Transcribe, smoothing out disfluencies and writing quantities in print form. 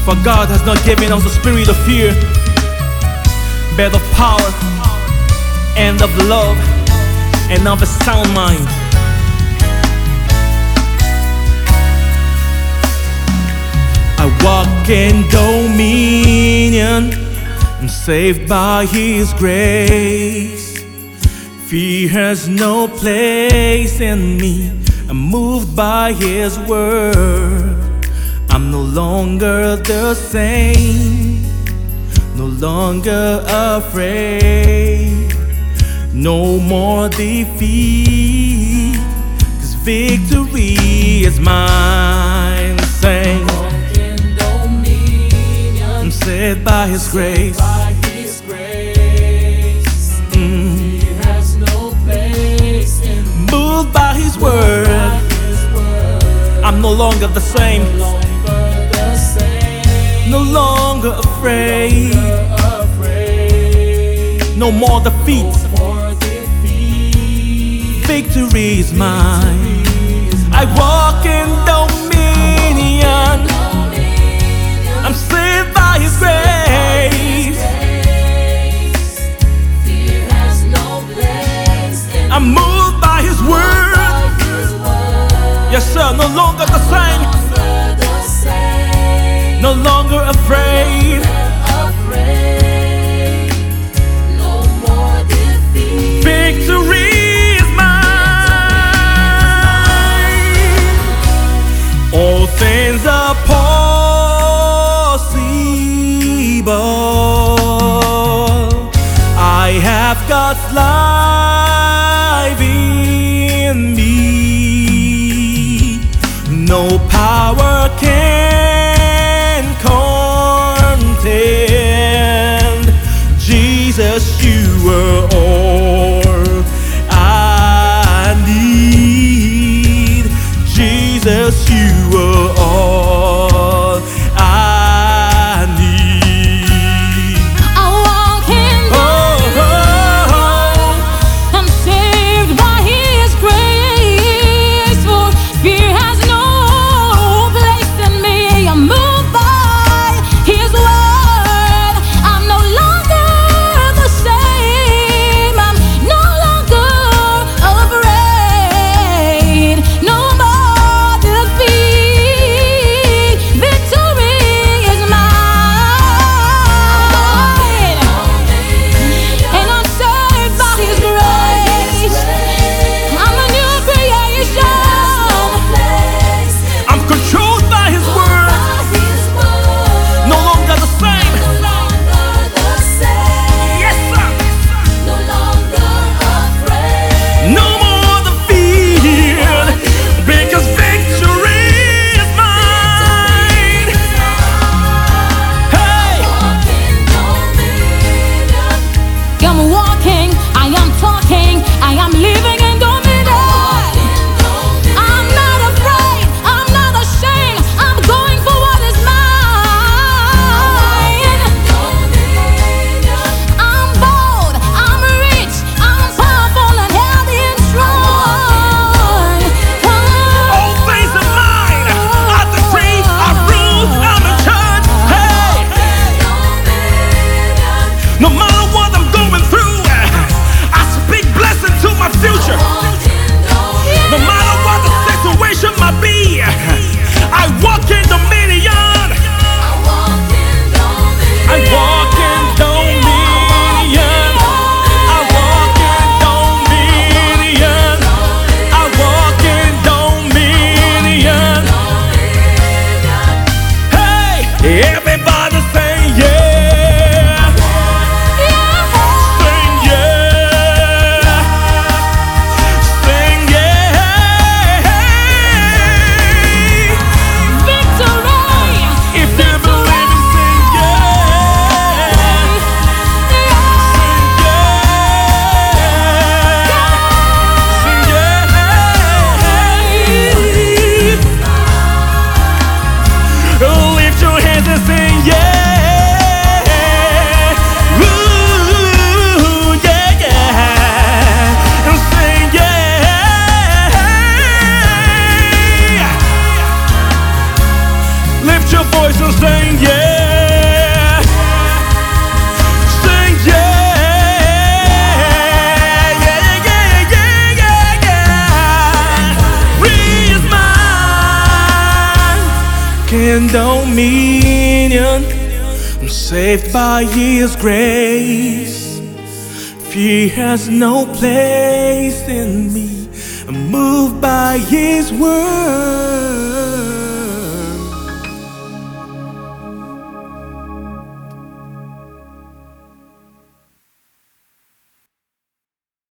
For God has not given us the spirit of fear, but of power and of love and of a sound mind. I walk in dominion, I'm saved by His grace. Fear has no place in me, I'm moved by His word. I'm no longer the same, no longer afraid, no more defeat, 'cause victory is mine. Sing, I'm saved by His grace. Fear has no place in me. Moved by His word, I'm no longer the same, no longer afraid, no more defeat, victory is mine. I walk in dominion, I'm saved by His grace. I'm moved by His word. Yes sir, no longer the same, no longer afraid, no more defeat. victory is mine. All things are possible. I have God's life in me. No power can contend. Jesus, you are all I need. Jesus, you are all I need. I walk in I'm saved by His grace. For fear has no place. I'm saved by His grace. Fear has no place in me. I'm moved by His word.